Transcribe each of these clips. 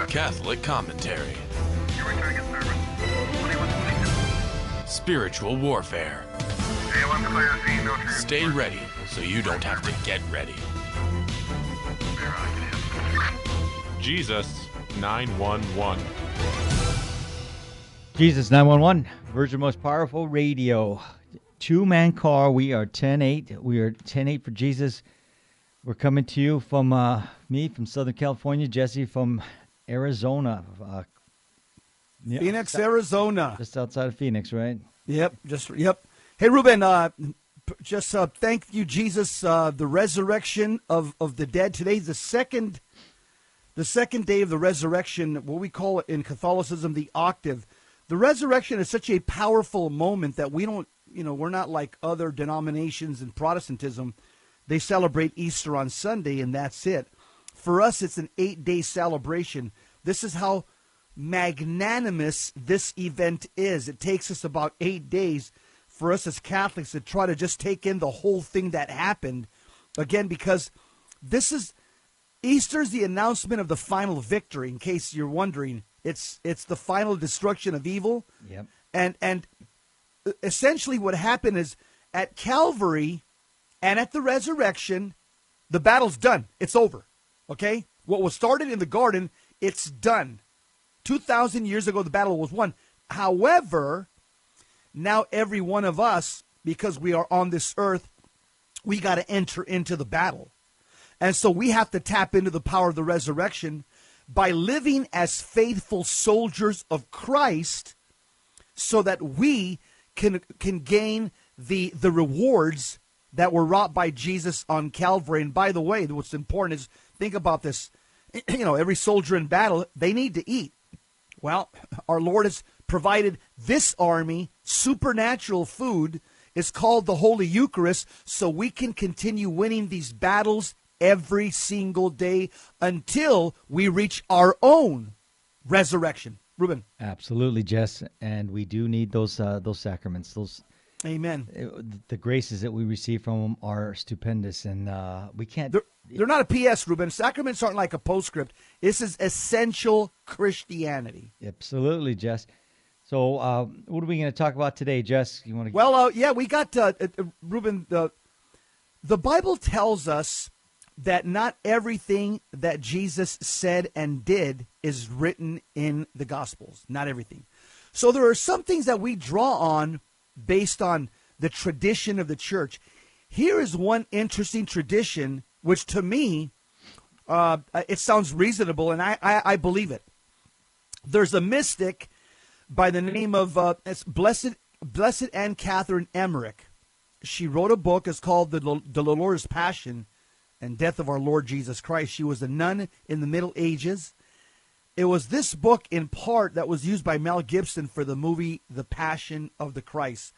Catholic commentary. Spiritual warfare. Stay ready so you don't have to get ready. Jesus 911. Jesus 911, Virgin Most Powerful Radio. Two-man car. We are 10-8. We are 10-8 for Jesus. We're coming to you from me from Southern California, Jesse from Arizona. Phoenix, Arizona. Just outside of Phoenix, right? Yep. Hey, Ruben, thank you, Jesus, the resurrection of the dead. Today's the second day of the resurrection, what we call it in Catholicism, the octave. The resurrection is such a powerful moment that we don't, we're not like other denominations in Protestantism. They celebrate Easter on Sunday, and that's it. For us, it's an 8-day celebration. This is how magnanimous this event is. It takes us about 8 days for us as Catholics to try to just take in the whole thing that happened. Again, because Easter's the announcement of the final victory, in case you're wondering. It's the final destruction of evil. Yep. And essentially what happened is at Calvary and at the resurrection, the battle's done. It's over. Okay? What was started in the garden, it's done. 2,000 years ago, the battle was won. However, now every one of us, because we are on this earth, we got to enter into the battle. And so we have to tap into the power of the resurrection by living as faithful soldiers of Christ so that we can gain the rewards that were wrought by Jesus on Calvary. And by the way, what's important is, think about this. Every soldier in battle, they need to eat. Well, our Lord has provided this army supernatural food. It's called the Holy Eucharist, so we can continue winning these battles every single day until we reach our own resurrection. Ruben. Absolutely, Jess, and we do need those sacraments. Amen. The graces that we receive from them are stupendous, and we can't. They're not a PS, Ruben. Sacraments aren't like a postscript. This is essential Christianity. Absolutely, Jess. So, what are we going to talk about today, Jess? You want to? Well, we got Ruben. The Bible tells us that not everything that Jesus said and did is written in the Gospels. Not everything. So there are some things that we draw on based on the tradition of the church. Here is one interesting tradition, which to me, it sounds reasonable, and I believe it. There's a mystic by the name of Blessed Anne Catherine Emmerich. She wrote a book. It's called The Dolorous Passion and Death of Our Lord Jesus Christ. She was a nun in the Middle Ages. It was this book, in part, that was used by Mel Gibson for the movie The Passion of the Christ.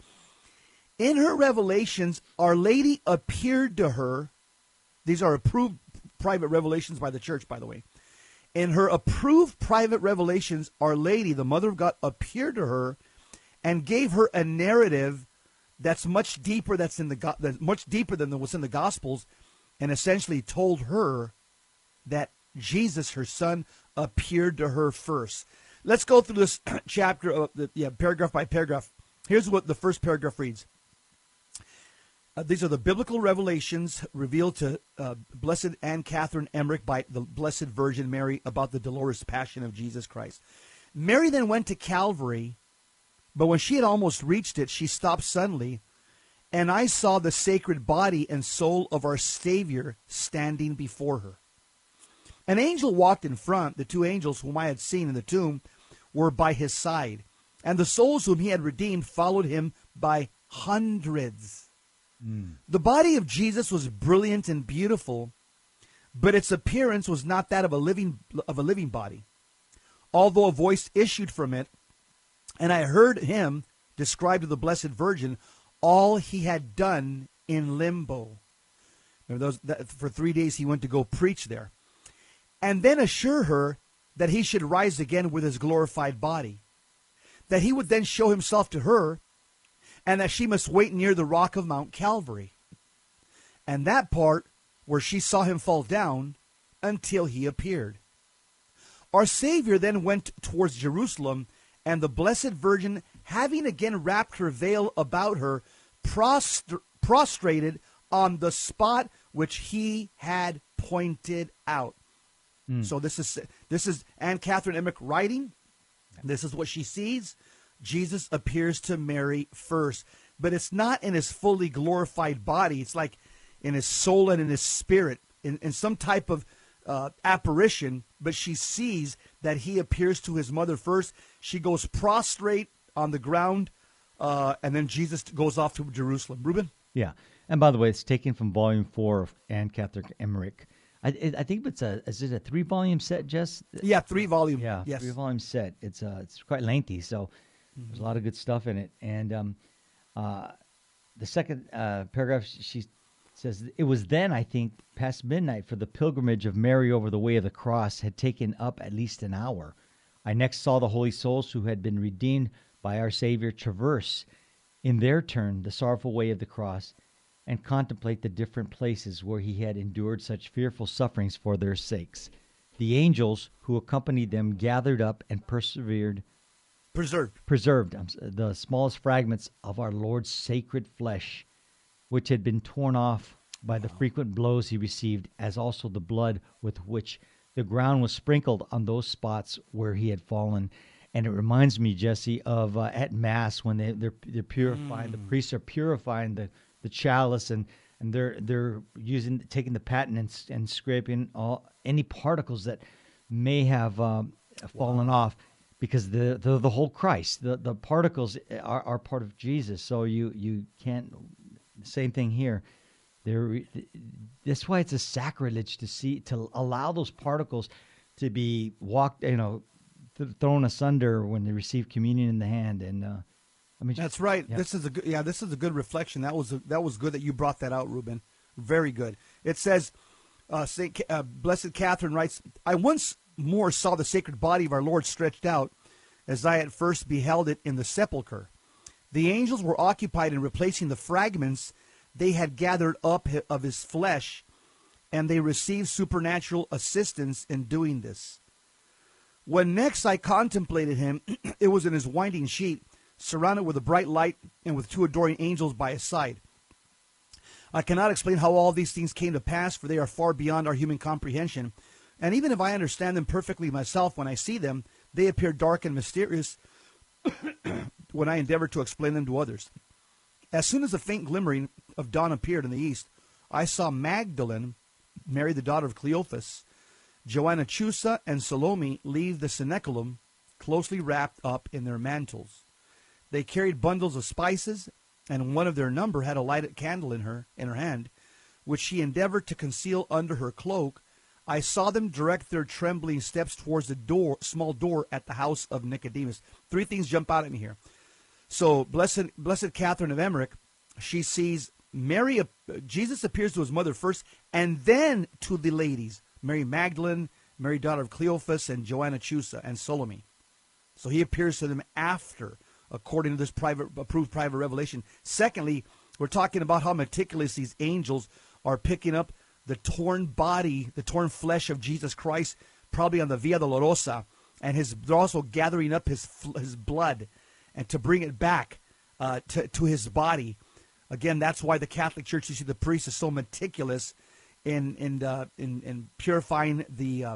In her revelations, Our Lady appeared to her. These are approved private revelations by the church, by the way. In her approved private revelations, Our Lady, the Mother of God, appeared to her and gave her a narrative that's much deeper. That's much deeper than what's in the Gospels, and essentially told her that Jesus, her son, appeared to her first. Let's go through this chapter, paragraph by paragraph. Here's what the first paragraph reads. These are the biblical revelations revealed to Blessed Anne Catherine Emmerich by the Blessed Virgin Mary about the dolorous passion of Jesus Christ. Mary then went to Calvary, but when she had almost reached it, she stopped suddenly, and I saw the sacred body and soul of our Savior standing before her. An angel walked in front. The two angels whom I had seen in the tomb were by his side, and the souls whom he had redeemed followed him by hundreds. The body of Jesus was brilliant and beautiful, but its appearance was not that of a living body. Although a voice issued from it, and I heard him describe to the Blessed Virgin all he had done in limbo. Remember for 3 days he went to go preach there. And then assure her that he should rise again with his glorified body, that he would then show himself to her, and that she must wait near the rock of Mount Calvary. And that part where she saw him fall down until he appeared. Our Savior then went towards Jerusalem, and the Blessed Virgin, having again wrapped her veil about her, prostrated on the spot which he had pointed out. So this is Anne Catherine Emmerich writing. This is what she sees. Jesus appears to Mary first, but it's not in his fully glorified body. It's like in his soul and in his spirit, in some type of apparition, but she sees that he appears to his mother first. She goes prostrate on the ground, and then Jesus goes off to Jerusalem. Reuben? Yeah. And by the way, it's taken from Volume 4 of Anne Catherine Emmerich. I think is it a 3-volume set, Jess? Yeah, 3-volume. Yeah, yes. 3-volume set. It's quite lengthy, so there's a lot of good stuff in it. And the second paragraph, she says, it was then, I think, past midnight, for the pilgrimage of Mary over the way of the cross had taken up at least an hour. I next saw the holy souls who had been redeemed by our Savior traverse, in their turn, the sorrowful way of the cross, and contemplate the different places where he had endured such fearful sufferings for their sakes. The angels who accompanied them gathered up and preserved the smallest fragments of our Lord's sacred flesh, which had been torn off by the frequent blows he received, as also the blood with which the ground was sprinkled on those spots where he had fallen. And it reminds me, Jesse, of at Mass when they're purifying, the priests are purifying the chalice, and they're taking the paten and scraping any particles that may have fallen off, because the whole Christ, the particles are part of Jesus. So you can't. Same thing here. That's why it's a sacrilege to allow those particles to be thrown asunder when they receive communion in the hand. And that's right. Yeah. This is a good reflection. That was good that you brought that out, Reuben. Very good. It says, Blessed Catherine writes, I once more saw the sacred body of our Lord stretched out, as I at first beheld it in the sepulchre. The angels were occupied in replacing the fragments they had gathered up of his flesh, and they received supernatural assistance in doing this. When next I contemplated him, it was in his winding sheet, surrounded with a bright light and with 2 adoring angels by his side. I cannot explain how all these things came to pass, for they are far beyond our human comprehension. And even if I understand them perfectly myself when I see them, they appear dark and mysterious when I endeavor to explain them to others. As soon as a faint glimmering of dawn appeared in the east, I saw Magdalene, Mary the daughter of Cleophas, Joanna Chusa, and Salome leave the cenaculum, closely wrapped up in their mantles. They carried bundles of spices, and one of their number had a lighted candle in her hand, which she endeavored to conceal under her cloak. I saw them direct their trembling steps towards the small door at the house of Nicodemus. 3 things jump out at me here. So, Blessed Catherine of Emmerich, she sees Jesus appears to his mother first, and then to the ladies, Mary Magdalene, Mary daughter of Cleophas, and Joanna Chusa, and Salome. So he appears to them after, according to this approved private revelation. Secondly, we're talking about how meticulous these angels are picking up the torn body, the torn flesh of Jesus Christ, probably on the Via Dolorosa, and they're also gathering up his blood, and to bring it back to his body. Again, that's why the Catholic Church, you see, the priest is so meticulous in purifying the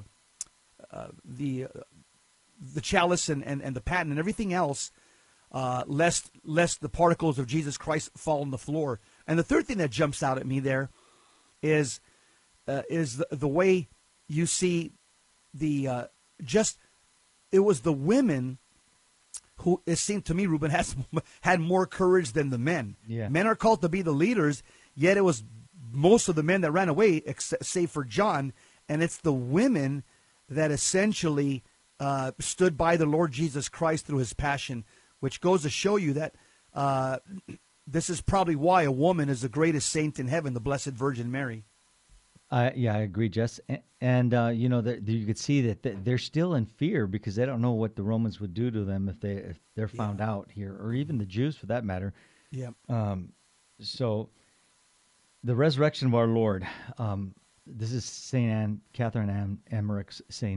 chalice and the paten and everything else, lest the particles of Jesus Christ fall on the floor. And the third thing that jumps out at me there is the way you see it was the women who, it seemed to me, Reuben, had more courage than the men. Yeah. Men are called to be the leaders, yet it was most of the men that ran away, save for John, and it's the women that essentially stood by the Lord Jesus Christ through his passion, which goes to show you that this is probably why a woman is the greatest saint in heaven, the Blessed Virgin Mary. Yeah, I agree, Jess. And you could see that they're still in fear because they don't know what the Romans would do to them if they're found out here, or even the Jews for that matter. Yeah. So the resurrection of our Lord, this is St. Catherine Emmerich saying,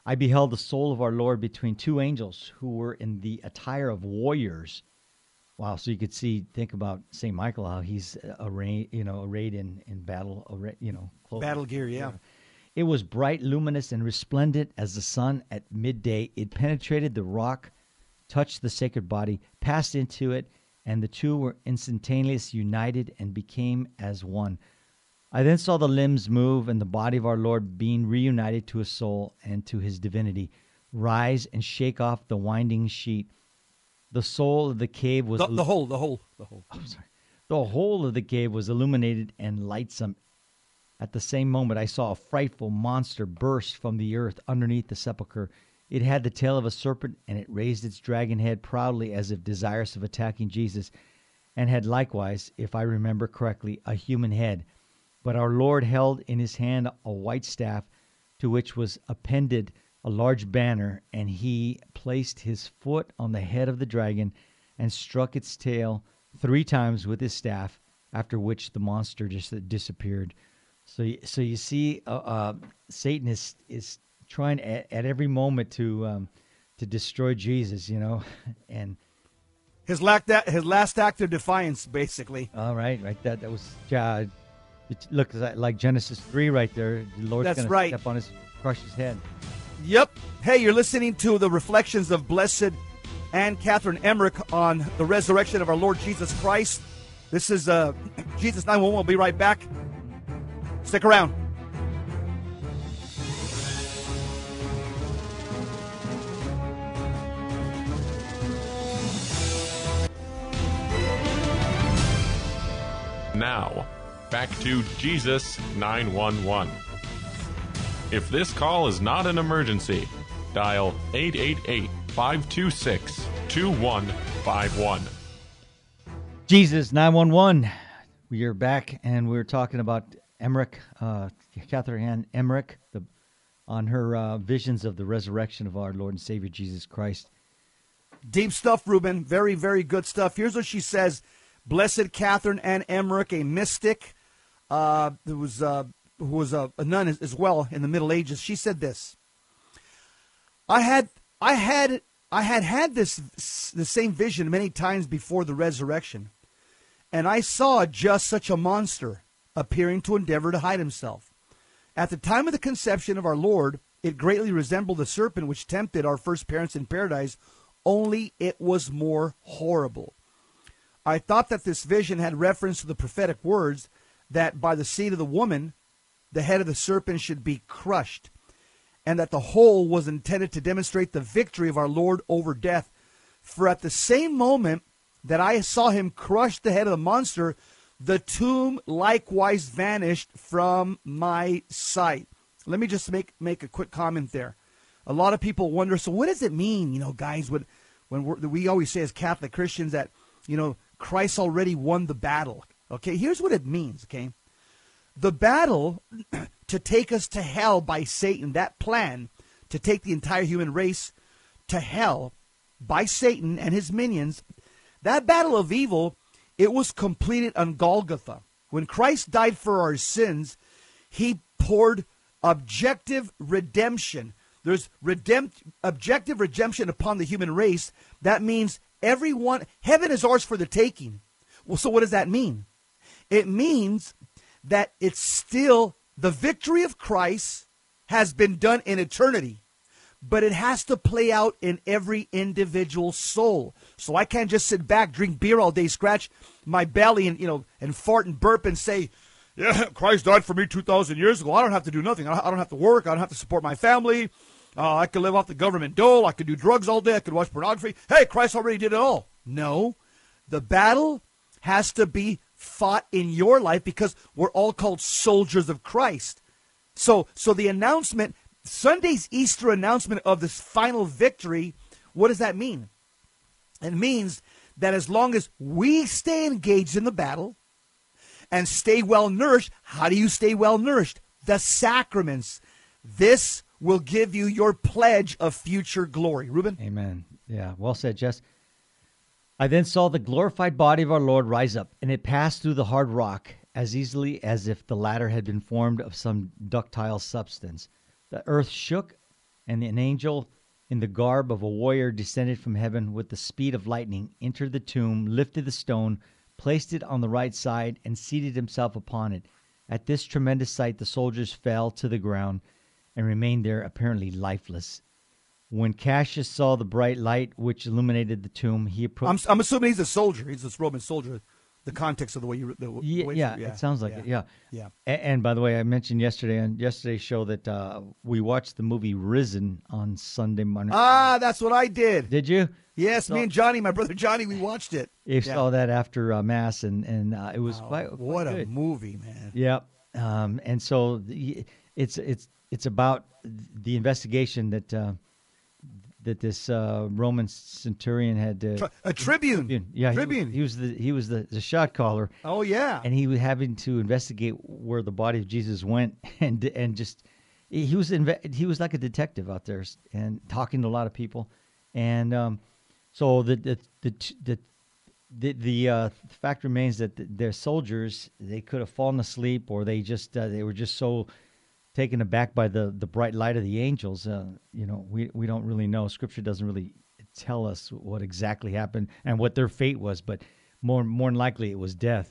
I beheld the soul of our Lord between two angels who were in the attire of warriors. Wow! So you could think about Saint Michael, how he's arrayed in battle, clothes. Battle gear, yeah. It was bright, luminous, and resplendent as the sun at midday. It penetrated the rock, touched the sacred body, passed into it, and the two were instantaneously united and became as one. I then saw the limbs move, and the body of our Lord, being reunited to his soul and to his divinity, rise and shake off the winding sheet. The soul of the cave was the whole. I'm sorry. The whole of the cave was illuminated and lightsome. At the same moment, I saw a frightful monster burst from the earth underneath the sepulchre. It had the tail of a serpent, and it raised its dragon head proudly as if desirous of attacking Jesus, and had likewise, if I remember correctly, a human head. But our Lord held in his hand a white staff, to which was appended a large banner, and he placed his foot on the head of the dragon and struck its tail 3 times with his staff, after which the monster just disappeared. So you see, Satan is trying at every moment to destroy Jesus, and his last act of defiance, basically. All right. That was it looks like Genesis 3 right there. The Lord's going to step on crush his head. Yep. Hey, you're listening to the reflections of Blessed Anne Catherine Emmerich on the resurrection of our Lord Jesus Christ. This is Jesus 911. We'll be right back. Stick around. Now, back to Jesus 911. If this call is not an emergency, dial 888-526-2151. Jesus 911. We are back, and we're talking about Emmerich, Catherine Ann Emmerich, on her visions of the resurrection of our Lord and Savior Jesus Christ. Deep stuff, Ruben. Very, very good stuff. Here's what she says. Blessed Catherine Ann Emmerich, a mystic, who was a nun as well in the Middle Ages. She said this: I had the same vision many times before the resurrection, and I saw just such a monster appearing to endeavor to hide himself. At the time of the conception of our Lord, it greatly resembled the serpent which tempted our first parents in paradise, only it was more horrible. I thought that this vision had reference to the prophetic words that by the seed of the woman, the head of the serpent should be crushed, and that the whole was intended to demonstrate the victory of our Lord over death. For at the same moment that I saw him crush the head of the monster, the tomb likewise vanished from my sight. Let me just make a quick comment there. A lot of people wonder, so what does it mean, guys, when we always say as Catholic Christians that, Christ already won the battle. Okay, here's what it means, okay? The battle to take us to hell by Satan, that plan to take the entire human race to hell by Satan and his minions, that battle of evil, it was completed on Golgotha. When Christ died for our sins, he poured objective redemption. There's objective redemption upon the human race. That means everyone, heaven is ours for the taking. Well, so what does that mean? It means that it's still the victory of Christ has been done in eternity, but it has to play out in every individual soul. So I can't just sit back, drink beer all day, scratch my belly and fart and burp and say, yeah, Christ died for me 2,000 years ago. I don't have to do nothing. I don't have to work. I don't have to support my family. I could live off the government dole. I could do drugs all day. I could watch pornography. Hey, Christ already did it all. No, the battle has to be fought in your life because we're all called soldiers of Christ. So the announcement, Sunday's Easter announcement of this final victory, what does that mean? It means that as long as we stay engaged in the battle and stay well nourished, how do you stay well nourished? The sacraments. This will give you your pledge of future glory. Ruben? Amen. Yeah, well said, Jess. I then saw the glorified body of our Lord rise up, and it passed through the hard rock as easily as if the latter had been formed of some ductile substance. The earth shook And an angel in the garb of a warrior descended from heaven with the speed of lightning, entered the tomb, lifted the stone, placed it on the right side, and seated himself upon it. At this tremendous sight, the soldiers fell to the ground and remained there apparently lifeless. When Cassius saw the bright light which illuminated the tomb, he approached. I'm assuming he's a soldier. He's this Roman soldier. The context of the way you. It sounds like it. Yeah. Yeah. And by the way, I mentioned yesterday on yesterday's show that we watched the movie Risen on Sunday morning. Ah, that's what I did. Did you? Yes, me and Johnny, my brother Johnny, we watched it. You saw that after Mass, and it was quite what good. a movie, man. Yep. And so it's about the investigation that this Roman centurion had. A tribune. Yeah, Tribune. He was the shot caller. Oh yeah. And he was having to investigate where the body of Jesus went, and just he was like a detective out there and talking to a lot of people, and so the fact remains that their soldiers, they could have fallen asleep, or they were just so taken aback by the bright light of the angels. We don't really know. Scripture doesn't really tell us what exactly happened and what their fate was, but more than likely it was death.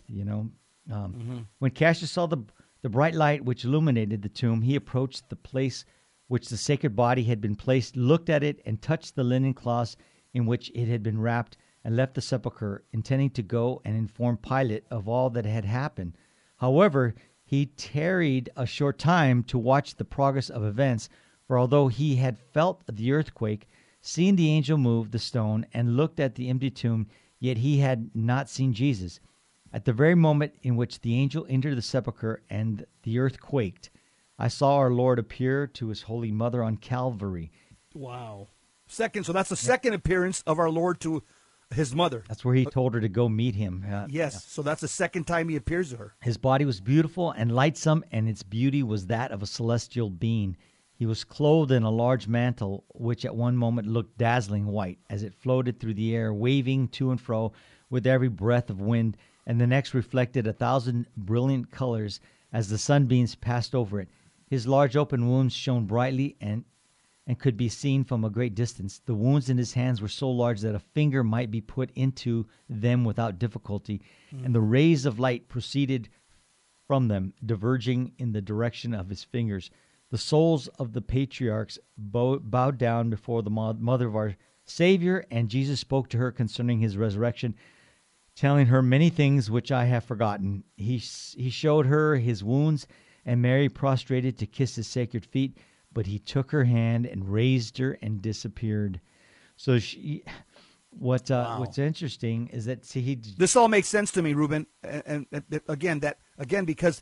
When Cassius saw the bright light which illuminated the tomb, he approached the place which the sacred body had been placed, looked at it, and touched the linen cloths in which it had been wrapped, and left the sepulchre, intending to go and inform Pilate of all that had happened. However, he tarried a short time to watch the progress of events, for although he had felt the earthquake, seen the angel move the stone, and looked at the empty tomb, yet he had not seen Jesus. At the very moment in which the angel entered the sepulchre and the earth quaked, I saw our Lord appear to his holy mother on Calvary. Wow. So that's the second appearance of our Lord to his mother. That's where he told her to go meet him. Yes, so that's the second time he appears to her. His body was beautiful and lightsome, and its beauty was that of a celestial being. He was clothed in a large mantle, which at one moment looked dazzling white, as it floated through the air, waving to and fro with every breath of wind, and the next reflected 1,000 brilliant colors as the sunbeams passed over it. His large open wounds shone brightly and could be seen from a great distance. The wounds in his hands were so large that a finger might be put into them without difficulty, and the rays of light proceeded from them, diverging in the direction of his fingers. The souls of the patriarchs bowed down before the mother of our Savior, and Jesus spoke to her concerning his resurrection, telling her many things which I have forgotten. He showed her his wounds, and Mary prostrated to kiss his sacred feet, but he took her hand and raised her and disappeared. So what's interesting is that this all makes sense to me, Ruben, and again because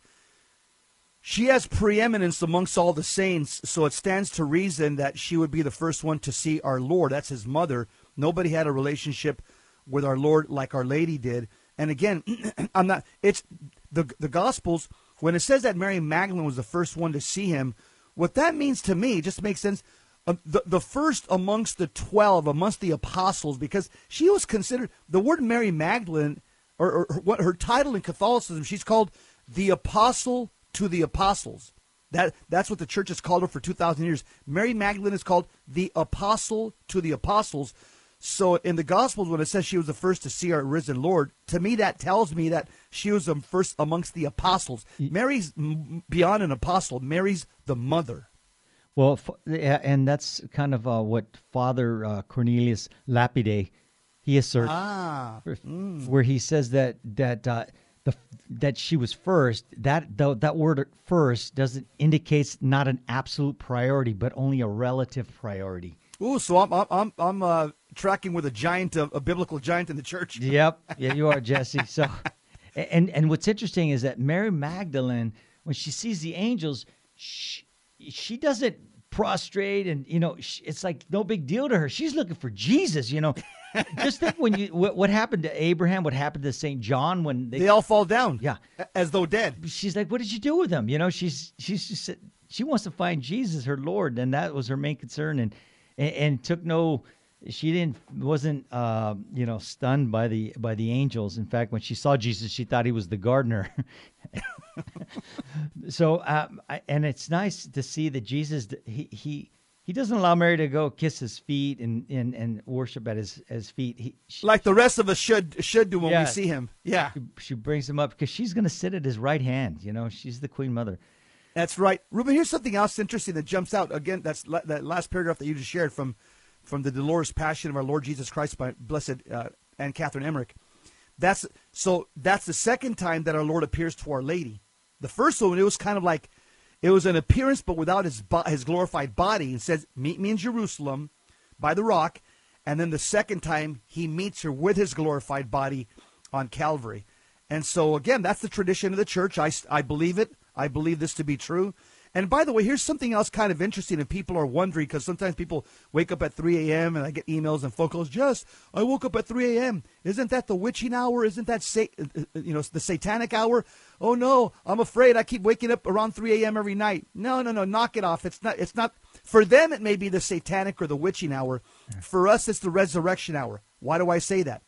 she has preeminence amongst all the saints, so it stands to reason that she would be the first one to see our Lord. That's his mother. Nobody had a relationship with our Lord like Our Lady did. And again, it's the Gospels, when it says that Mary Magdalene was the first one to see him, what that means to me just makes sense. The first amongst the 12, amongst the apostles, because she was considered, the word Mary Magdalene, or what her title in Catholicism, she's called the apostle to the apostles. That's what the church has called her for 2,000 years. Mary Magdalene is called the apostle to the apostles. So in the Gospels, when it says she was the first to see our risen Lord, to me that tells me that she was the first amongst the apostles. Mary's beyond an apostle. Mary's the mother. Well, and that's kind of what Father Cornelius Lapide, he asserts, where he says that she was first. That word "first" doesn't indicates not an absolute priority, but only a relative priority. Ooh, so I'm tracking with a biblical giant in the church. Yep, yeah, you are, Jesse. So, and what's interesting is that Mary Magdalene, when she sees the angels, she doesn't prostrate, and it's like no big deal to her. She's looking for Jesus. Just think what happened to Abraham, what happened to St. John when they all fall down, yeah, as though dead. She's like, what did you do with them? She's just, she wants to find Jesus, her Lord, and that was her main concern, and took no. She wasn't stunned by the angels. In fact, when she saw Jesus, she thought he was the gardener. So and it's nice to see that Jesus, he he doesn't allow Mary to go kiss his feet and worship at his feet. Like the rest of us should do when Yeah. we see him. Yeah, She brings him up because she's going to sit at his right hand. She's the Queen Mother. that's right. Ruben, here's something else interesting that jumps out. Again, that's that last paragraph that you just shared from the Dolorous Passion of our Lord Jesus Christ by Blessed Anne Catherine Emmerich. That's the second time that our Lord appears to Our Lady. The first one, it was kind of like, it was an appearance, but without his glorified body. He says, "Meet me in Jerusalem by the rock." And then the second time, he meets her with his glorified body on Calvary. And so, again, that's the tradition of the church. I believe it. I believe this to be true. And by the way, here's something else kind of interesting, and people are wondering, because sometimes people wake up at 3 a.m. and I get emails and phone calls. Just, I woke up at 3 a.m. Isn't that the witching hour? Isn't that the satanic hour? Oh no, I'm afraid I keep waking up around 3 a.m. every night. No, knock it off. It's not. For them, it may be the satanic or the witching hour. For us, it's the resurrection hour. Why do I say that?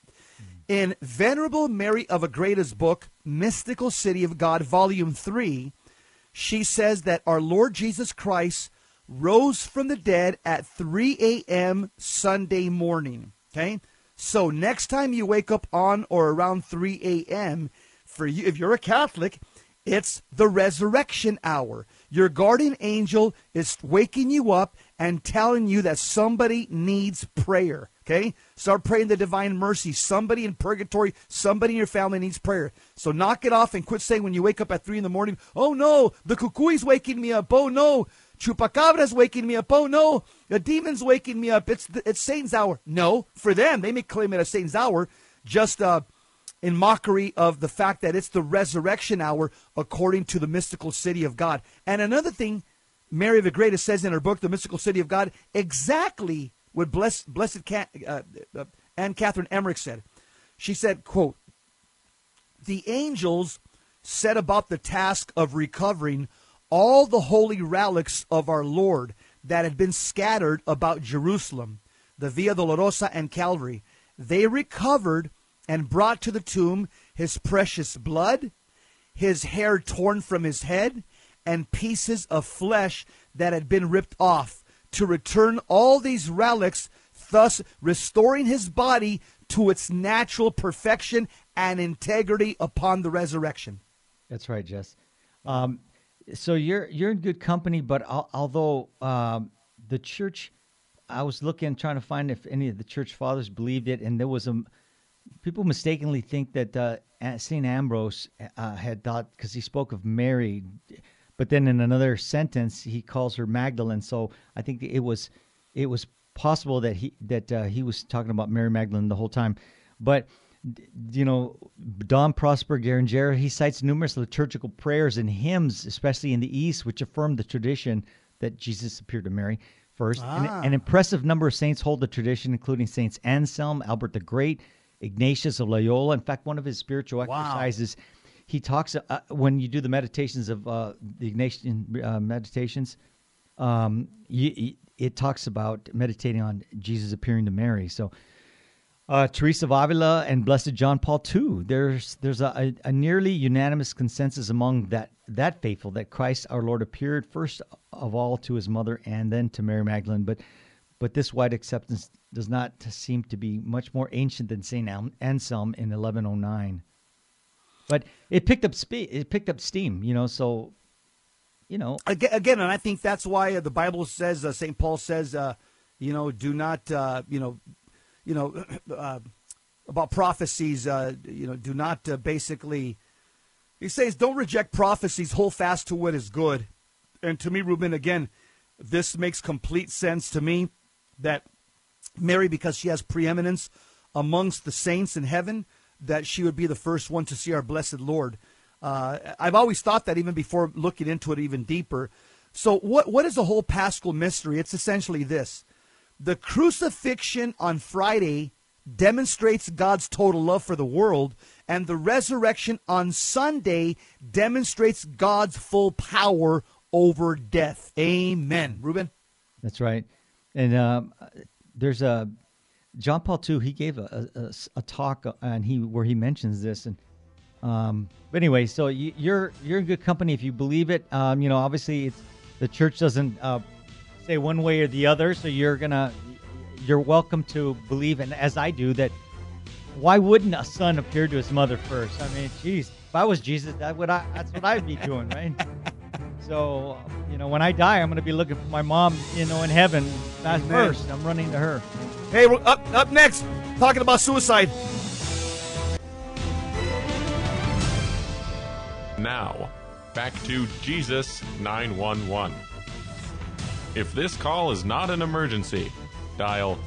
In Venerable Mary of Agreda's book, Mystical City of God, Volume 3, she says that our Lord Jesus Christ rose from the dead at 3 a.m. Sunday morning. Okay? So next time you wake up on or around 3 a.m., for you, if you're a Catholic, it's the resurrection hour. Your guardian angel is waking you up and telling you that somebody needs prayer. Okay? Start praying the divine mercy. Somebody in purgatory, somebody in your family needs prayer. So knock it off and quit saying when you wake up at 3 in the morning, "Oh no, the cuckoo's waking me up. Oh no, Chupacabra's waking me up. Oh no, the demon's waking me up. It's Satan's hour." No, for them, they may claim it as Satan's hour, just in mockery of the fact that it's the resurrection hour according to the mystical city of God. And another thing, Mary of Agreda says in her book, The Mystical City of God, exactly what Blessed Anne Catherine Emmerich said. She said, quote, "The angels set about the task of recovering all the holy relics of our Lord that had been scattered about Jerusalem, the Via Dolorosa and Calvary. They recovered and brought to the tomb his precious blood, his hair torn from his head, and pieces of flesh that had been ripped off, to return all these relics, thus restoring his body to its natural perfection and integrity upon the resurrection." That's right, Jess. So you're in good company, but although the church, I was trying to find if any of the church fathers believed it, and there was people mistakenly think that St. Ambrose had thought, because he spoke of Mary, but then in another sentence he calls her Magdalene. So I think it was possible that he was talking about Mary Magdalene the whole time. But Don Prosper Guerrero, he cites numerous liturgical prayers and hymns, especially in the East, which affirm the tradition that Jesus appeared to Mary first. An impressive number of saints hold the tradition, including Saints Anselm, Albert the Great, Ignatius of Loyola. In fact, one of his spiritual exercises, he talks when you do the meditations of the Ignatian meditations, it talks about meditating on Jesus appearing to Mary. So Teresa of Avila and Blessed John Paul II. There's a nearly unanimous consensus among that faithful that Christ our Lord appeared first of all to his mother and then to Mary Magdalene. But this wide acceptance does not seem to be much more ancient than Saint Anselm in 1109. But it picked up steam. So again, and I think that's why the Bible says, St. Paul says, do not about prophecies, do not basically, he says, don't reject prophecies, hold fast to what is good. And to me, Ruben, again, this makes complete sense to me that Mary, because she has preeminence amongst the saints in heaven, that she would be the first one to see our blessed Lord. I've always thought that even before looking into it even deeper. So what is the whole Paschal mystery? It's essentially this. The crucifixion on Friday demonstrates God's total love for the world, and the resurrection on Sunday demonstrates God's full power over death. Amen. Ruben? That's right. And there's John Paul II, he gave a talk where he mentions this. And but anyway, so you're in good company if you believe it. Obviously the church doesn't say one way or the other. So you're welcome to believe, and as I do, that why wouldn't a son appear to his mother first? I mean, geez, if I was Jesus, that's what I'd be doing, right? So, when I die, I'm going to be looking for my mom, in heaven. That's first. I'm running to her. Hey, we're up next, talking about suicide. Now, back to Jesus 911. If this call is not an emergency, dial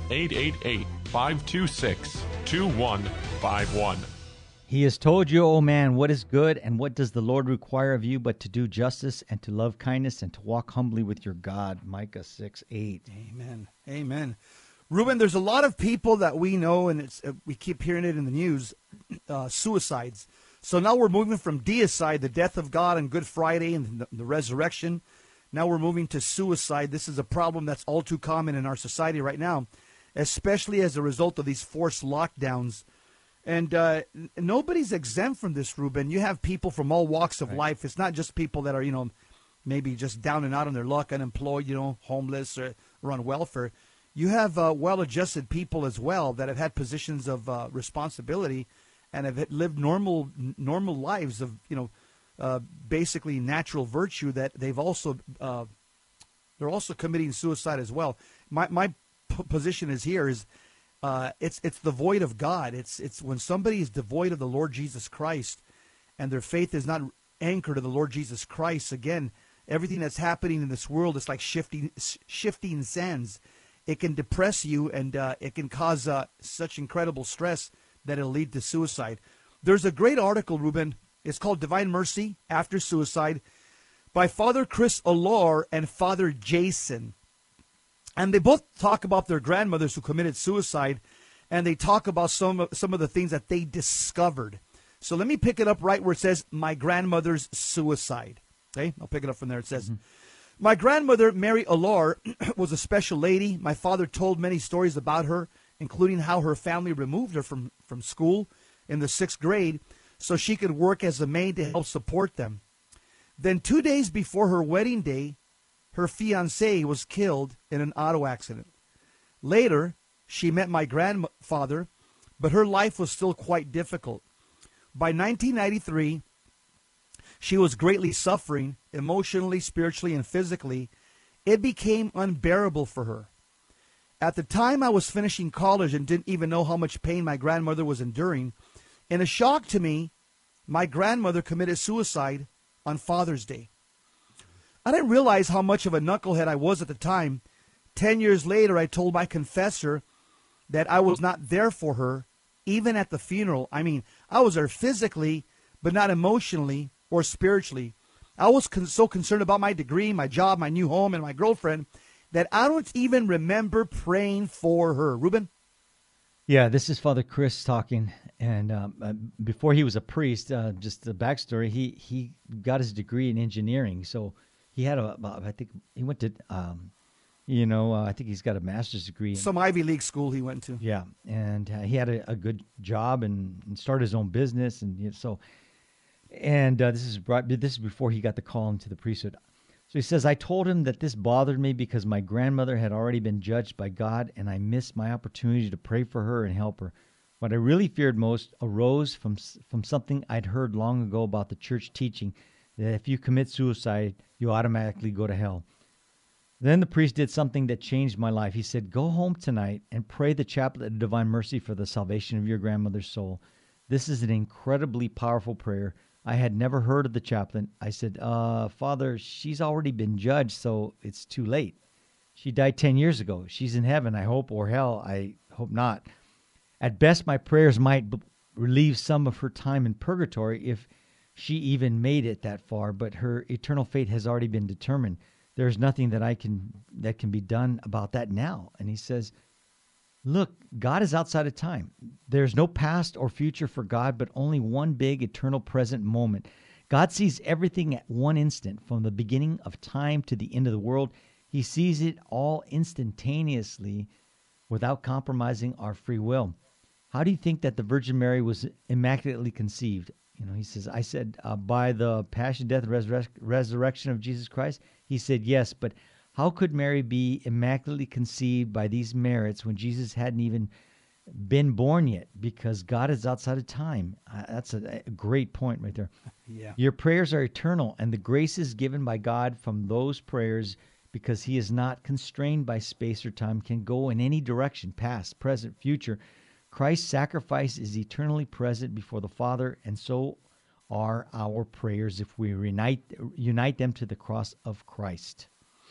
888-526-2151. He has told you, O man, what is good, and what does the Lord require of you but to do justice and to love kindness and to walk humbly with your God. Micah 6:8. Amen. Amen. Ruben, there's a lot of people that we know, and we keep hearing it in the news, suicides. So now we're moving from deicide, the death of God, and Good Friday and the resurrection. Now we're moving to suicide. This is a problem that's all too common in our society right now, especially as a result of these forced lockdowns. And nobody's exempt from this, Ruben. You have people from all walks of life. It's not just people that are, maybe just down and out on their luck, unemployed, homeless or on welfare. You have well-adjusted people as well that have had positions of responsibility and have lived normal lives of, basically natural virtue, that they've also they're also committing suicide as well. My position is it's the void of God. It's when somebody is devoid of the Lord Jesus Christ and their faith is not anchored to the Lord Jesus Christ. Again, everything that's happening in this world is like shifting sands. It can depress you, and it can cause such incredible stress that it'll lead to suicide. There's a great article, Ruben. It's called Divine Mercy After Suicide by Father Chris Allor and Father Jason. And they both talk about their grandmothers who committed suicide, and they talk about some of the things that they discovered. So let me pick it up right where it says, my grandmother's suicide. Okay, I'll pick it up from there. It says, my grandmother, Mary Allor, was a special lady. My father told many stories about her, including how her family removed her from school in the 6th grade so she could work as a maid to help support them. Then 2 days before her wedding day, her fiancé was killed in an auto accident. Later, she met my grandfather, but her life was still quite difficult. By 1993, she was greatly suffering emotionally, spiritually, and physically. It became unbearable for her. At the time, I was finishing college and didn't even know how much pain my grandmother was enduring. In a shock to me, my grandmother committed suicide on Father's Day. I didn't realize how much of a knucklehead I was at the time. 10 years later, I told my confessor that I was not there for her, even at the funeral. I mean, I was there physically, but not emotionally or spiritually. I was so concerned about my degree, my job, my new home, and my girlfriend that I don't even remember praying for her. Ruben? Yeah, this is Father Chris talking. And before he was a priest, just the backstory, he got his degree in engineering. So he had I think he went to, I think he's got a master's degree. Some Ivy League school he went to. Yeah, and he had a good job and started his own business. And this is before he got the call into the priesthood. So he says, I told him that this bothered me because my grandmother had already been judged by God, and I missed my opportunity to pray for her and help her. What I really feared most arose from something I'd heard long ago about the church teaching that if you commit suicide, you automatically go to hell. Then the priest did something that changed my life. He said, go home tonight and pray the chaplet of divine mercy for the salvation of your grandmother's soul. This is an incredibly powerful prayer. I had never heard of the chaplain. I said, Father, she's already been judged, so it's too late. She died 10 years ago. She's in heaven, I hope, or hell, I hope not. At best, my prayers might relieve some of her time in purgatory if she even made it that far, but her eternal fate has already been determined. There's nothing that can be done about that now. And he says, look, God is outside of time. There's no past or future for God, but only one big eternal present moment. God sees everything at one instant, from the beginning of time to the end of the world. He sees it all instantaneously without compromising our free will. How do you think that the Virgin Mary was immaculately conceived? He says, I said, by the passion, death, and resurrection of Jesus Christ. He said, yes, but How could Mary be immaculately conceived by these merits when Jesus hadn't even been born yet? Because God is outside of time. That's a great point right there. Yeah. Your prayers are eternal, and the graces given by God from those prayers, because he is not constrained by space or time, can go in any direction, past, present, future. Christ's sacrifice is eternally present before the Father, and so are our prayers if we unite them to the cross of Christ.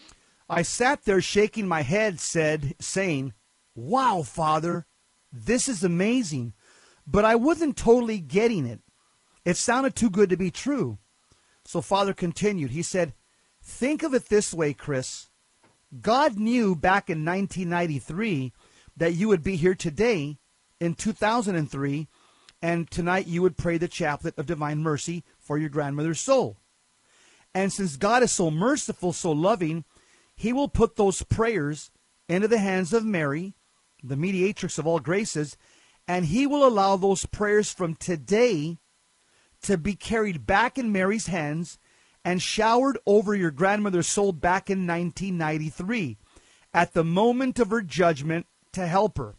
I sat there shaking my head, saying, "Wow, Father, this is amazing." But I wasn't totally getting it. It sounded too good to be true. So Father continued. He said, "Think of it this way, Chris. God knew back in 1993 that you would be here today in 2003, and tonight you would pray the chaplet of divine mercy for your grandmother's soul. And since God is so merciful, so loving, he will put those prayers into the hands of Mary, the mediatrix of all graces, and he will allow those prayers from today to be carried back in Mary's hands and showered over your grandmother's soul back in 1993, at the moment of her judgment, to help her."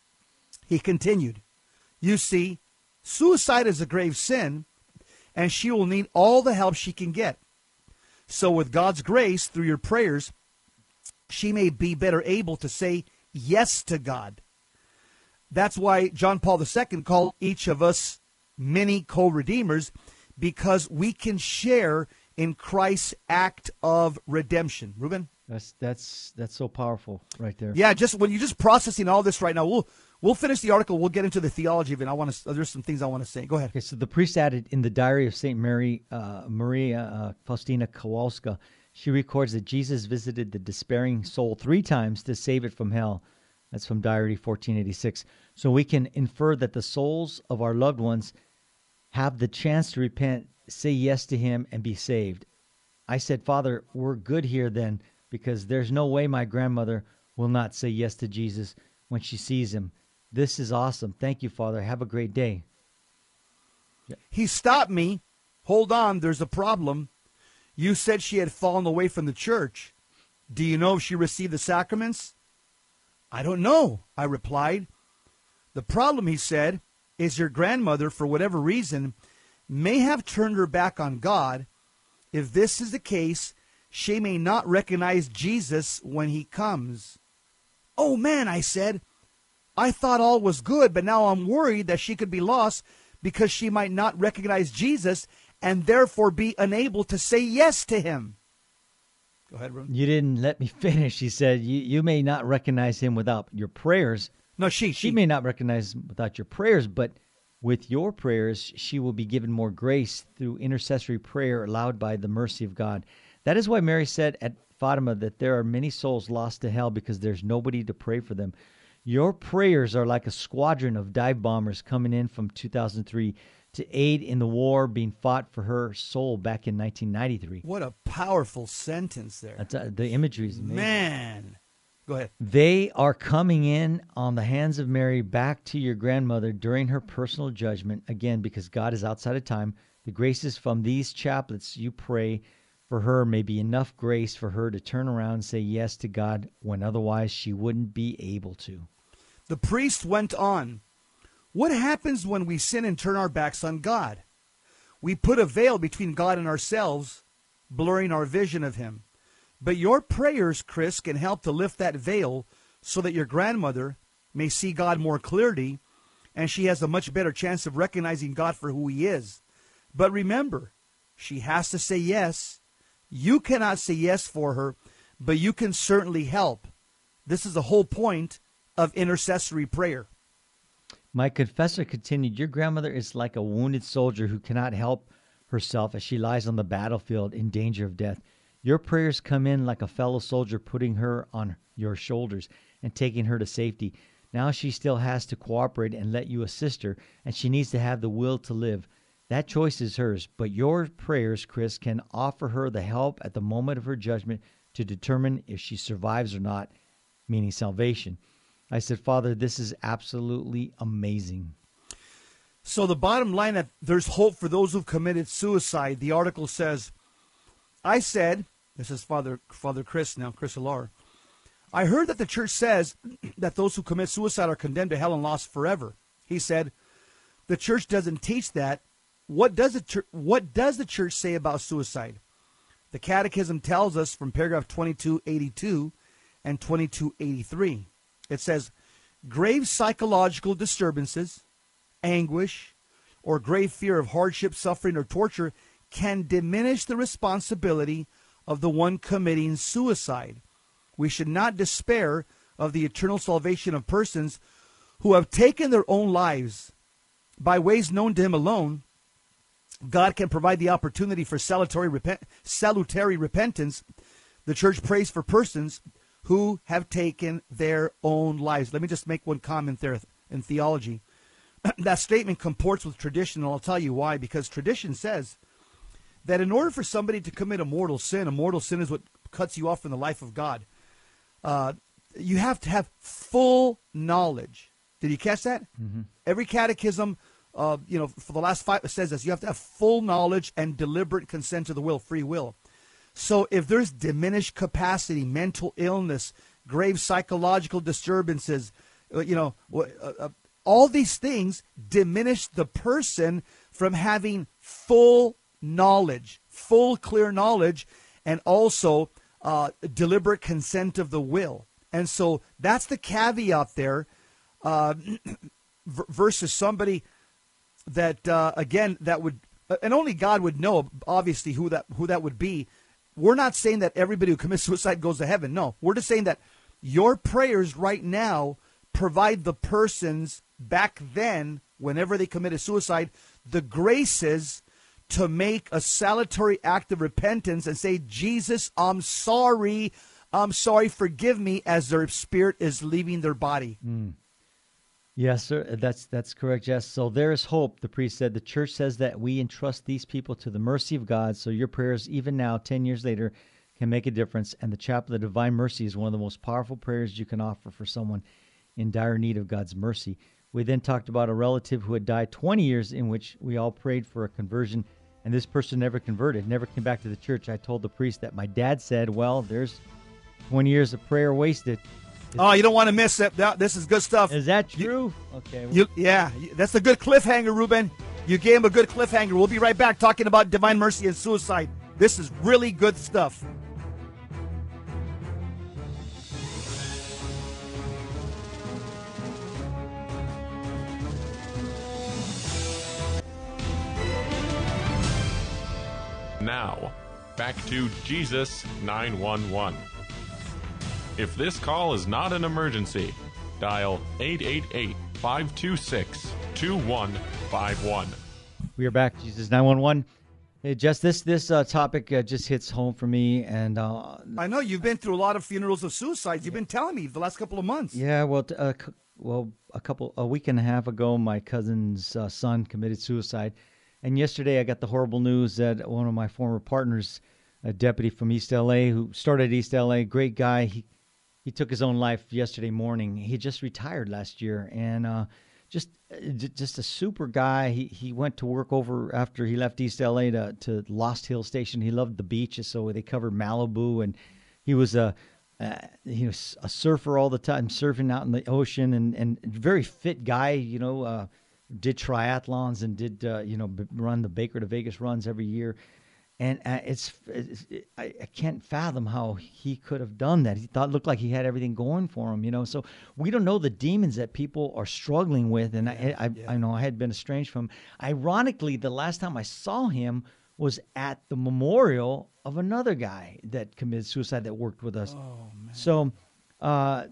He continued, "You see, suicide is a grave sin, and she will need all the help she can get. So with God's grace, through your prayers, she may be better able to say yes to God. That's why John Paul II called each of us many co-redeemers, because we can share in Christ's act of redemption." Ruben? That's so powerful right there. Yeah, just when you're just processing all this right now, we'll finish the article. We'll get into the theology of it. There's some things I want to say. Go ahead. Okay, so the priest added in the diary of St. Mary, Maria Faustina Kowalska, she records that Jesus visited the despairing soul 3 times to save it from hell. That's from Diary 1486. So we can infer that the souls of our loved ones have the chance to repent, say yes to him, and be saved. I said, "Father, we're good here then, because there's no way my grandmother will not say yes to Jesus when she sees him. This is awesome. Thank you, Father. Have a great day." He stopped me. "Hold on, there's a problem. You said she had fallen away from the church. Do you know if she received the sacraments?" "I don't know," I replied. "The problem," he said, "is your grandmother, for whatever reason, may have turned her back on God. If this is the case, she may not recognize Jesus when he comes." "Oh, man," I said. "I thought all was good, but now I'm worried that she could be lost because she might not recognize Jesus and therefore be unable to say yes to him." Go ahead, Ron. You didn't let me finish. He said, you may not recognize him without your prayers. No, She may not recognize him without your prayers, but with your prayers, she will be given more grace through intercessory prayer allowed by the mercy of God. That is why Mary said at Fatima that there are many souls lost to hell because there's nobody to pray for them. Your prayers are like a squadron of dive bombers coming in from 2003 to aid in the war being fought for her soul back in 1993. What a powerful sentence there. That's, the imagery is amazing. Man. Go ahead. They are coming in on the hands of Mary back to your grandmother during her personal judgment. Again, because God is outside of time. The graces from these chaplets you pray for her may be enough grace for her to turn around and say yes to God when otherwise she wouldn't be able to. The priest went on. What happens when we sin and turn our backs on God? We put a veil between God and ourselves, blurring our vision of him. But your prayers, Chris, can help to lift that veil so that your grandmother may see God more clearly, and she has a much better chance of recognizing God for who he is. But remember, she has to say yes. You cannot say yes for her, but you can certainly help. This is the whole point of intercessory prayer. My confessor continued, your grandmother is like a wounded soldier who cannot help herself as she lies on the battlefield in danger of death. Your prayers come in like a fellow soldier putting her on your shoulders and taking her to safety. Now she still has to cooperate and let you assist her, and she needs to have the will to live. That choice is hers, but your prayers, Chris, can offer her the help at the moment of her judgment to determine if she survives or not, meaning salvation. I said, Father, this is absolutely amazing. So the bottom line, that there's hope for those who've committed suicide. The article says, I said, This is Father Chris now, Chris Alar. I heard that the church says that those who commit suicide are condemned to hell and lost forever. He said, the church doesn't teach that. What does the church say about suicide? The Catechism tells us from paragraph 2282 and 2283. It says, grave psychological disturbances, anguish, or grave fear of hardship, suffering, or torture can diminish the responsibility of the one committing suicide. We should not despair of the eternal salvation of persons who have taken their own lives. By ways known to him alone, God can provide the opportunity for salutary repentance. The church prays for persons who have taken their own lives. Let me just make one comment there in theology. That statement comports with tradition, and I'll tell you why. Because tradition says that in order for somebody to commit a mortal sin is what cuts you off from the life of God. You have to have full knowledge. Did you catch that? Mm-hmm. Every catechism, for the last 5 says this. You have to have full knowledge and deliberate consent to the will, free will. So if there's diminished capacity, mental illness, grave psychological disturbances, all these things diminish the person from having full knowledge, full clear knowledge, and also deliberate consent of the will. And so that's the caveat there, versus somebody that, again, that would, and only God would know, obviously, who that would be. We're not saying that everybody who commits suicide goes to heaven. No, we're just saying that your prayers right now provide the persons back then, whenever they committed suicide, the graces to make a salutary act of repentance and say, Jesus, I'm sorry, forgive me, as their spirit is leaving their body. Mm. Yes, sir. That's correct, Jess. So there is hope, the priest said. The church says that we entrust these people to the mercy of God, so your prayers, even now, 10 years later, can make a difference. And the Chaplet of Divine Mercy is one of the most powerful prayers you can offer for someone in dire need of God's mercy. We then talked about a relative who had died 20 years, in which we all prayed for a conversion, and this person never converted, never came back to the church. I told the priest that my dad said, well, there's 20 years of prayer wasted. Oh, you don't want to miss it. This is good stuff. Is that true? Okay. Yeah, that's a good cliffhanger, Ruben. You gave him a good cliffhanger. We'll be right back talking about divine mercy and suicide. This is really good stuff. Now, back to Jesus 911. If this call is not an emergency, dial 888-526-2151. We are back, Jesus 911. Hey, Jess, this topic just hits home for me, and I know you've been through a lot of funerals of suicides. You've been telling me the last couple of months. Yeah, well, a week and a half ago, my cousin's son committed suicide, and yesterday I got the horrible news that one of my former partners, a deputy from East LA, who started East LA, great guy, he took his own life yesterday morning. He just retired last year, and just a super guy. He went to work over after he left East LA to Lost Hill Station. He loved the beaches, so they covered Malibu, and he was a surfer all the time, surfing out in the ocean, and very fit guy. Did triathlons and did run the Baker to Vegas runs every year. And I can't fathom how he could have done that. He looked like he had everything going for him, So we don't know the demons that people are struggling with. And I know I had been estranged from him. Ironically, the last time I saw him was at the memorial of another guy that committed suicide that worked with us. Oh, man. So, I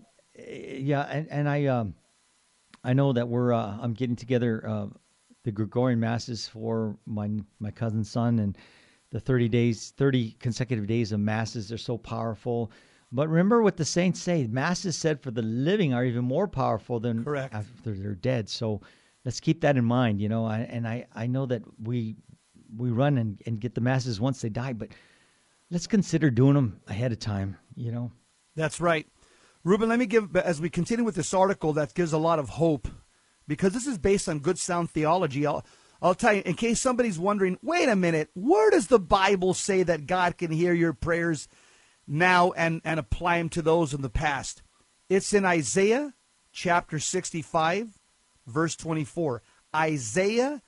know that I'm getting together the Gregorian masses for my cousin's son, and the 30 consecutive days of masses are so powerful. But remember what the saints say. Masses said for the living are even more powerful than Correct. After they're dead. So let's keep that in mind, I know that we run and get the masses once they die, but let's consider doing them ahead of time, That's right. Ruben, let me as we continue with this article that gives a lot of hope, because this is based on good, sound theology. I'll tell you, in case somebody's wondering, wait a minute, where does the Bible say that God can hear your prayers now and apply them to those in the past? It's in Isaiah chapter 65, verse 24. Isaiah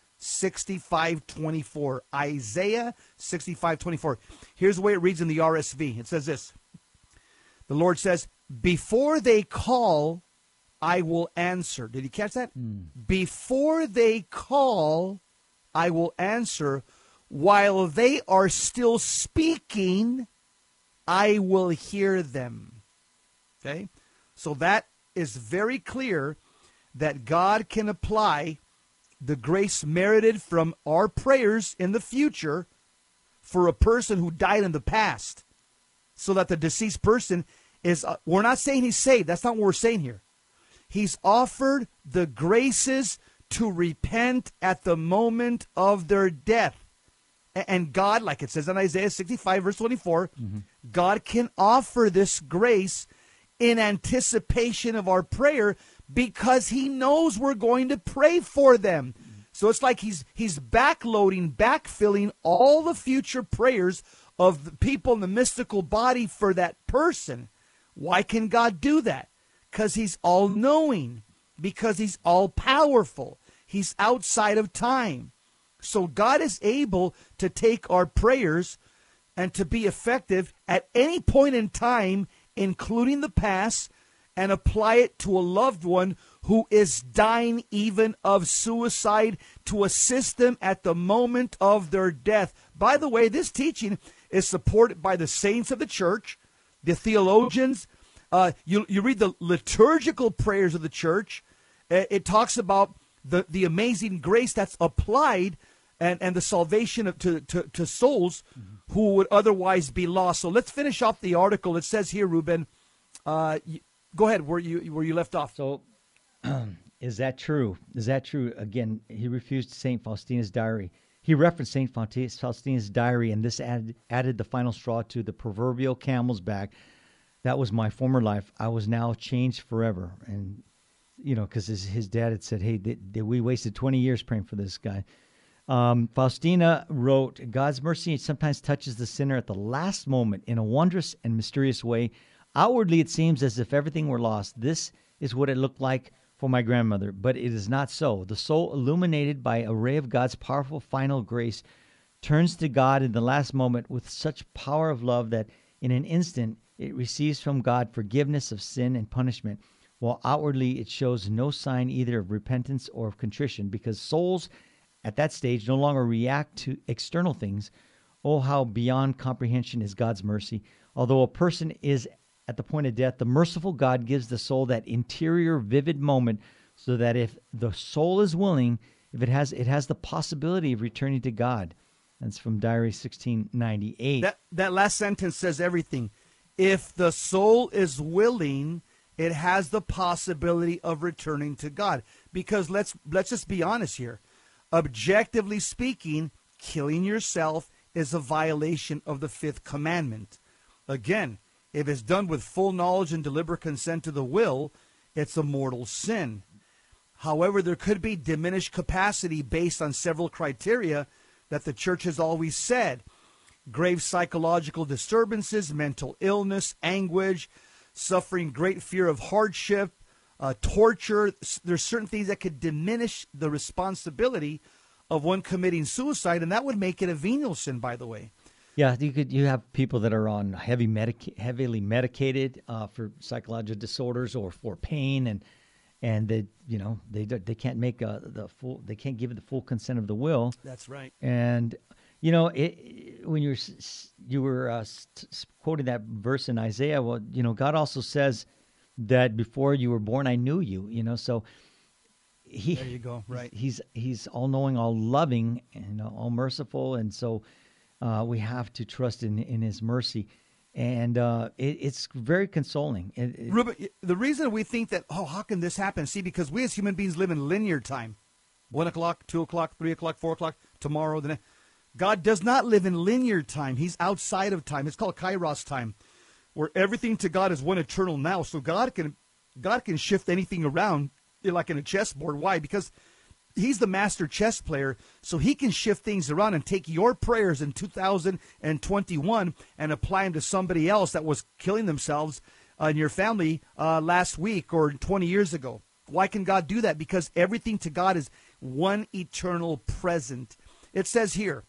65:24. Isaiah 65:24. Here's the way it reads in the RSV. It says this. The Lord says, before they call, I will answer. Did you catch that? Before they call, I will answer. While they are still speaking, I will hear them. Okay? So that is very clear that God can apply the grace merited from our prayers in the future for a person who died in the past, so that the deceased person is, we're not saying he's saved. That's not what we're saying here. He's offered the graces to repent at the moment of their death. And God, like it says in Isaiah 65, verse 24, God can offer this grace in anticipation of our prayer because he knows we're going to pray for them. So it's like he's backloading, backfilling all the future prayers of the people in the mystical body for that person. Why can God do that? Because he's all-knowing, because he's all-powerful. He's outside of time. So God is able to take our prayers and to be effective at any point in time, including the past, and apply it to a loved one who is dying even of suicide, to assist them at the moment of their death. By the way, this teaching is supported by the saints of the church, the theologians. You read the liturgical prayers of the church. It talks about the amazing grace that's applied and the salvation to souls who would otherwise be lost. So let's finish off the article. It says here, Ruben, go ahead where you left off. So is that true? Is that true? Again, he refused St. Faustina's diary. He referenced St. Faustina's diary, and this added the final straw to the proverbial camel's back. That was my former life. I was now changed forever. And, because his dad had said, hey, we wasted 20 years praying for this guy. Faustina wrote, God's mercy sometimes touches the sinner at the last moment in a wondrous and mysterious way. Outwardly, it seems as if everything were lost. This is what it looked like for my grandmother, but it is not so. The soul, illuminated by a ray of God's powerful final grace, turns to God in the last moment with such power of love that in an instant it receives from God forgiveness of sin and punishment, while outwardly it shows no sign either of repentance or of contrition, because souls at that stage no longer react to external things. Oh, how beyond comprehension is God's mercy. Although a person is at the point of death, the merciful God gives the soul that interior vivid moment, so that if the soul is willing, if it has the possibility of returning to God. That's from Diary 1698. That last sentence says everything. If the soul is willing, it has the possibility of returning to God. Because let's just be honest here. Objectively speaking, killing yourself is a violation of the fifth commandment. Again, if it's done with full knowledge and deliberate consent to the will, it's a mortal sin. However, there could be diminished capacity based on several criteria that the church has always said. Grave psychological disturbances, mental illness, anguish, suffering great fear of hardship, torture. There's certain things that could diminish the responsibility of one committing suicide, and that would make it a venial sin, by the way. Yeah, you have people that are on heavily medicated for psychological disorders or for pain, and they can't make they can't give it the full consent of the will. That's right. And when you were quoting that verse in Isaiah, well, God also says that before you were born, I knew you. So there you go. Right. He's all knowing, all loving, and all merciful, and so. We have to trust in His mercy, and it's very consoling. Ruben, the reason we think that, how can this happen? See, because we as human beings live in linear time. 1 o'clock, 2 o'clock, 3 o'clock, 4 o'clock, tomorrow. God does not live in linear time. He's outside of time. It's called Kairos time, where everything to God is one eternal now. So God can shift anything around like in a chessboard. Why? Because he's the master chess player, so he can shift things around and take your prayers in 2021 and apply them to somebody else that was killing themselves in your family last week or 20 years ago. Why can God do that? Because everything to God is one eternal present. It says here,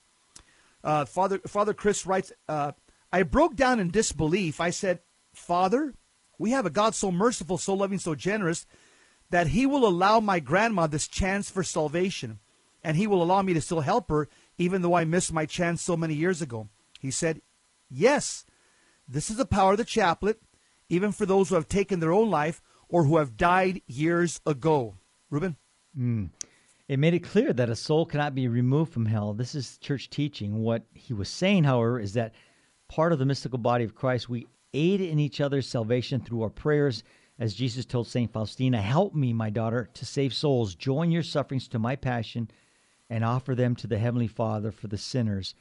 Father Chris writes, I broke down in disbelief. I said, Father, we have a God so merciful, so loving, so generous, that he will allow my grandma this chance for salvation, and he will allow me to still help her, even though I missed my chance so many years ago. He said, yes, this is the power of the chaplet, even for those who have taken their own life or who have died years ago. Reuben? It made it clear that a soul cannot be removed from hell. This is church teaching. What he was saying, however, is that part of the mystical body of Christ, we aid in each other's salvation through our prayers. As Jesus told St. Faustina, help me, my daughter, to save souls. Join your sufferings to my passion and offer them to the Heavenly Father for sinners.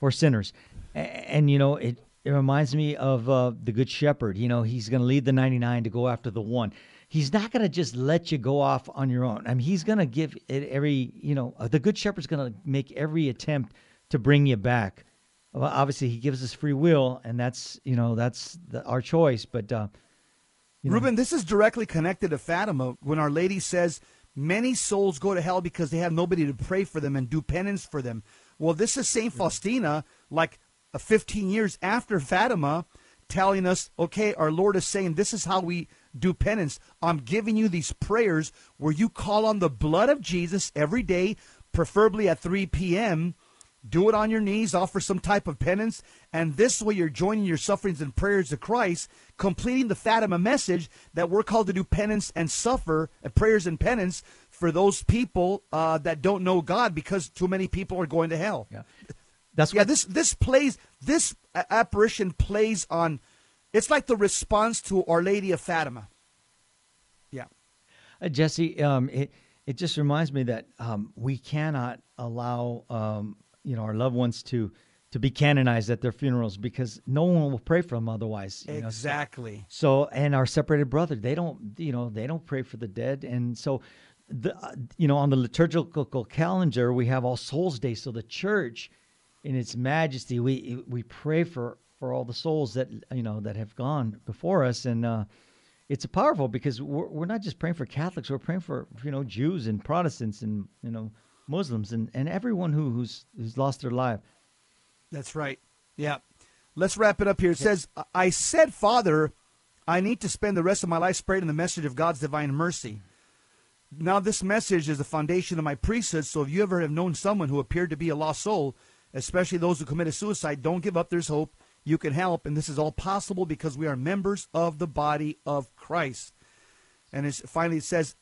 And it reminds me of the Good Shepherd. He's going to lead the 99 to go after the one. He's not going to just let you go off on your own. I mean, he's going to give it the Good Shepherd's going to make every attempt to bring you back. Well, obviously, he gives us free will, and that's our choice. But Reuben, this is directly connected to Fatima when Our Lady says many souls go to hell because they have nobody to pray for them and do penance for them. Well, this is St. Faustina, like 15 years after Fatima, telling us, okay, our Lord is saying this is how we do penance. I'm giving you these prayers where you call on the blood of Jesus every day, preferably at 3 p.m., do it on your knees, offer some type of penance, and this way you're joining your sufferings and prayers to Christ, completing the Fatima message that we're called to do penance and suffer, prayers and penance for those people that don't know God, because too many people are going to hell. Yeah, this apparition plays on. It's like the response to Our Lady of Fatima. Yeah, Jesse, it just reminds me that we cannot allow our loved ones to be canonized at their funerals, because no one will pray for them otherwise. Exactly. So, and our separated brother, they don't pray for the dead. And so, on the liturgical calendar, we have All Souls Day. So the church, in its majesty, we pray for all the souls that have gone before us. And it's powerful because we're not just praying for Catholics, we're praying for, Jews and Protestants and, Muslims and everyone who's lost their life. That's right. Yeah. Let's wrap it up here. It says, I said, Father, I need to spend the rest of my life spreading the message of God's divine mercy. Now, this message is the foundation of my priesthood, so if you ever have known someone who appeared to be a lost soul, especially those who committed suicide, don't give up. There's hope. You can help, and this is all possible because we are members of the body of Christ. And finally, it says,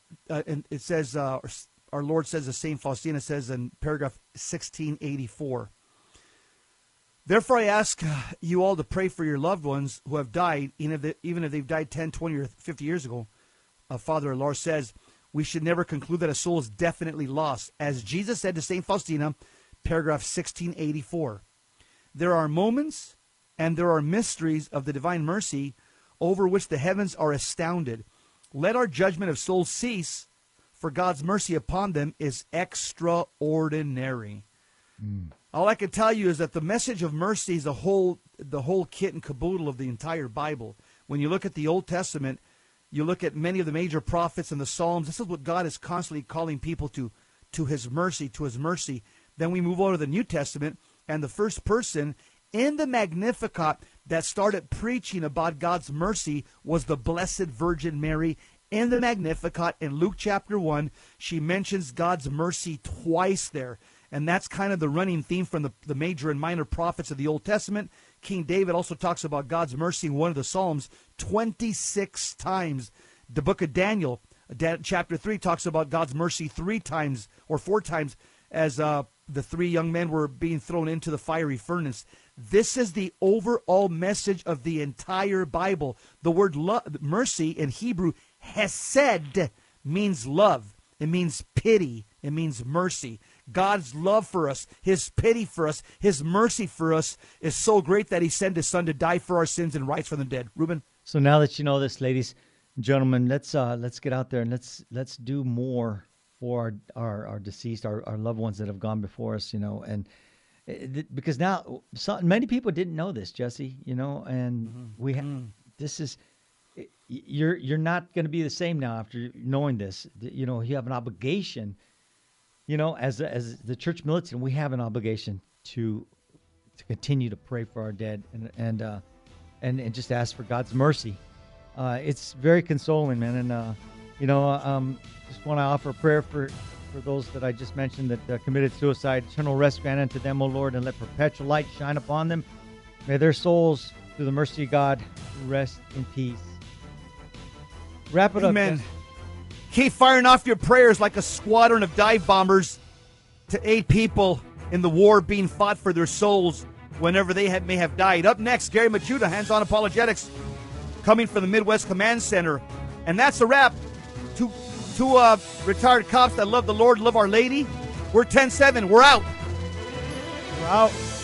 our Lord says, as St. Faustina says in paragraph 1684, therefore I ask you all to pray for your loved ones who have died, even if they've died 10, 20, or 50 years ago. Father Alar says, we should never conclude that a soul is definitely lost. As Jesus said to St. Faustina, paragraph 1684, there are moments and there are mysteries of the divine mercy over which the heavens are astounded. Let our judgment of souls cease, for God's mercy upon them is extraordinary. All I can tell you is that the message of mercy is the whole kit and caboodle of the entire Bible. When you look at the Old Testament, you look at many of the major prophets and the Psalms, this is what God is constantly calling people to his mercy, to his mercy. Then we move over to the New Testament, and the first person in the Magnificat that started preaching about God's mercy was the Blessed Virgin Mary. In the Magnificat, in Luke chapter 1, she mentions God's mercy twice there. And that's kind of the running theme from the major and minor prophets of the Old Testament. King David also talks about God's mercy in one of the Psalms 26 times. The book of Daniel, chapter 3, talks about God's mercy 3 times or 4 times as the 3 young men were being thrown into the fiery furnace. This is the overall message of the entire Bible. The word mercy in Hebrew, hesed, means love. It means pity. It means mercy. God's love for us, his pity for us, his mercy for us is so great that he sent his son to die for our sins and rise from the dead. Reuben? So now that you know this, ladies and gentlemen, let's get out there and let's do more for our deceased, our loved ones that have gone before us, and because now many people didn't know this, Jesse, and we have this is you're not going to be the same now after knowing this. You have an obligation, as the church militant, we have an obligation to continue to pray for our dead and just ask for God's mercy. It's very consoling, man, and just want to offer a prayer for those that I just mentioned that committed suicide. Eternal rest grant unto them, O Lord, and let perpetual light shine upon them. May their souls, through the mercy of God, rest in peace. Wrap it Amen. up. Amen. Keep firing off your prayers like a squadron of dive bombers to aid people in the war being fought for their souls whenever they may have died. Up next, Gary Machuda, Hands On Apologetics, coming from the Midwest Command Center. And that's a wrap. Two retired cops that love the Lord, love Our Lady. We're 10-7. We're out. We're out.